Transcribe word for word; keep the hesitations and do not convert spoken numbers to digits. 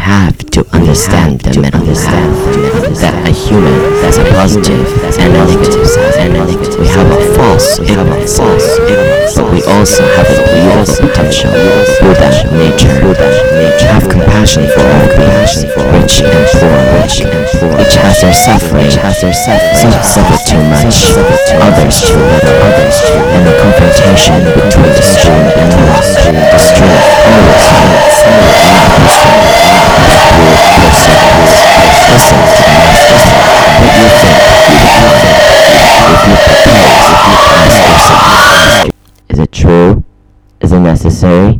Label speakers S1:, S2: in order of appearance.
S1: have to understand the middle understand that a human that's a positive and a negative side and a negative. We have a false, we have a false, but we also have a beautiful potential. Buddha, nature, Buddha, nature. Have compassion for all beings, rich and poor, rich and poor. Each has their suffering, has their suffering. Some suffer too much, others too little, others too little. And the confrontation between the stream and the rock, the stream always wins. Listen to the masters. What do you think? You think? If you propose, if you ask yourself, is it true? Is it necessary?